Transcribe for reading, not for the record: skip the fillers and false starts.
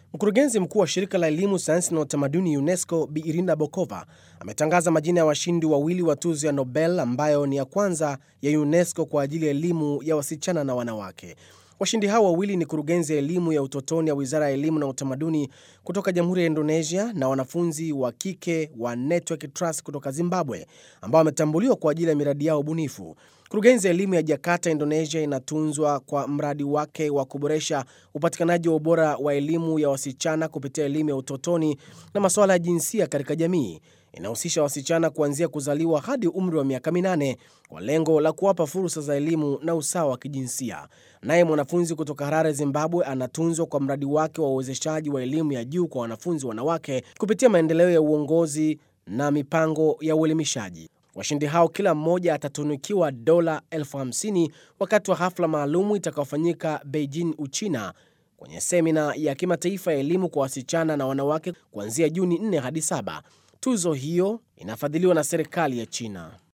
Mkurugenzi mkuu wa shirika la elimu, sayansi na utamaduni UNESCO, Bi Irina Bokova ametangaza majina ya washindi wawili wa tuzo ya Nobel ambayo ni ya kwanza ya UNESCO kwa ajili ya elimu ya wasichana na wanawake. Washindi hao wawili ni kurugenzi ya elimu ya utotoni ya Wizara ya Elimu na Utamaduni kutoka Jamhuri ya Indonesia na wanafunzi wa kike wa Network Trust kutoka Zimbabwe ambao wametambuliwa kwa ajili ya miradi yao bunifu. Kurugenzi ya elimu ya Jakarta, Indonesia inatunzwa kwa mradi wake wa kuboresha upatikanaji wa ubora wa elimu ya wasichana kupitia elimu ya utotoni na masuala ya jinsia katika jamii. Inahusisha wasichana kuanzia kuzaliwa hadi umri wa miaka 8 kwa lengo la kuwapa fursa za elimu na usawa wa kijinsia. Naye mwanafunzi kutoka Harare, Zimbabwe anatunzwa kwa mradi wake wa uwezeshaji wa elimu ya juu kwa wanafunzi wanawake kupitia maendeleo ya uongozi na mipango ya uelimishaji. Washindi hao kila mmoja atatunukiwa dola 50,000 wakati wa hafla maalumu itakayofanyika Beijing, Uchina, kwenye semina ya kimataifa ya elimu kwa wasichana na wanawake kuanzia Juni 4 hadi 7. Tuzo hiyo inafadhiliwa na serikali ya China.